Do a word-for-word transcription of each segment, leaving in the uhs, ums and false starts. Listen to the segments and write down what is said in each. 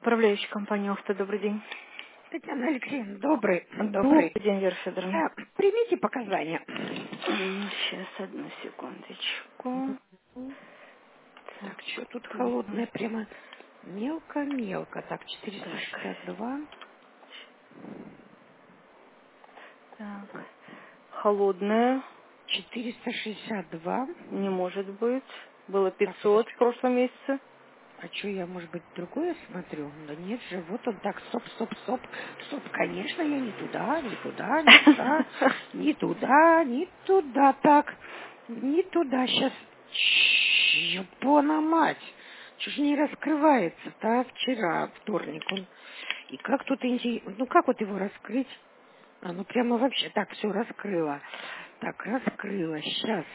Управляющая компания «Охта», добрый день. Татьяна Алексеевна, добрый, Добрый добрый. день, Вера Федоровна. Да, примите показания. Сейчас, одну секундочку. Так, Так, что тут что у нас? холодное, прямо мелко-мелко. Так, Так, четыреста шестьдесят два, так. Холодное четыреста шестьдесят два. не может быть. Было Так, пятьсот в подожди. прошлом месяце. А что, я, может быть, другое смотрю? Да нет же, вот он так, стоп, стоп, стоп. Стоп, конечно, я не туда, не туда, не туда, не туда, не туда, так. Не туда, сейчас. Ёпона мать. Чё ж не раскрывается-то, а вчера, вторник он. И как тут интересно, ну как вот его раскрыть? А, ну прямо вообще так все раскрыла. Так, раскрыла, сейчас.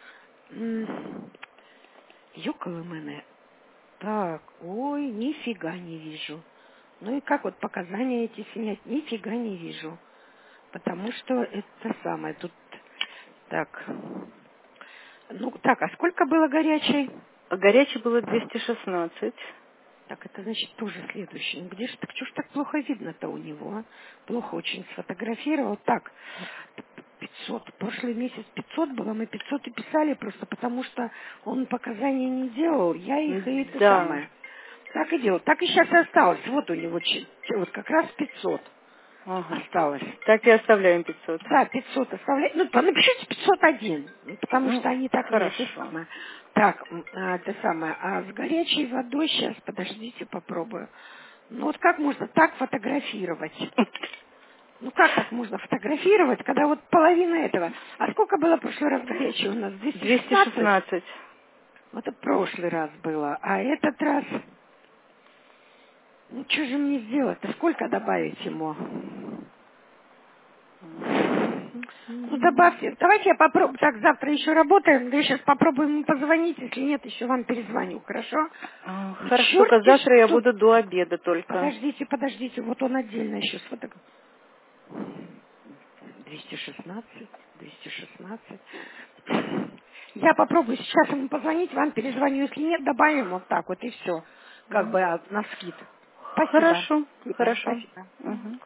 Ёкало мене. Так, ой, нифига не вижу. Ну и как вот показания эти снять? Нифига не вижу. Потому что это самое тут... Так, ну так, а сколько было горячей? Горячее было двести шестнадцать. Так, это значит тоже следующий. Ну где же так, что ж так плохо видно-то у него, а? Плохо очень сфотографировал. Так, пятьсот. Прошлый месяц пятьсот было, мы пятьсот и писали просто потому, что он показания не делал. Я их и это Да. самое. Так и делал. Так и сейчас и осталось. Вот у него че- че- вот как раз пятьсот Ага. осталось. Так и оставляем пятьсот. Да, пятьсот оставлять. Ну, то напишите пятьсот один, ну, потому Ну, что они так не это хорошо. самое. Так, м, а, это самое. А с горячей водой сейчас, подождите, попробую. Ну вот как можно так фотографировать? Ну как так можно фотографировать, когда вот половина этого? А сколько было в прошлый раз горячей у нас? двести двести шестнадцать? шестнадцать. Вот это прошлый раз было. А этот раз... Ну что же мне сделать-то? Сколько добавить ему? Ну, добавьте. Давайте я попробую. Так, завтра еще работаем. Да я сейчас попробую ему позвонить. Если нет, еще вам перезвоню. Хорошо? А, Ну, Хорошо, только черти завтра я что... буду до обеда только. Подождите, подождите. Вот он отдельно еще сфотографирует. двести шестнадцать, двести шестнадцать. Я попробую сейчас ему позвонить, вам перезвоню. Если нет, добавим вот так вот и все. Как бы а, на скид. Спасибо. Хорошо, Спасибо, хорошо. спасибо. Мгм.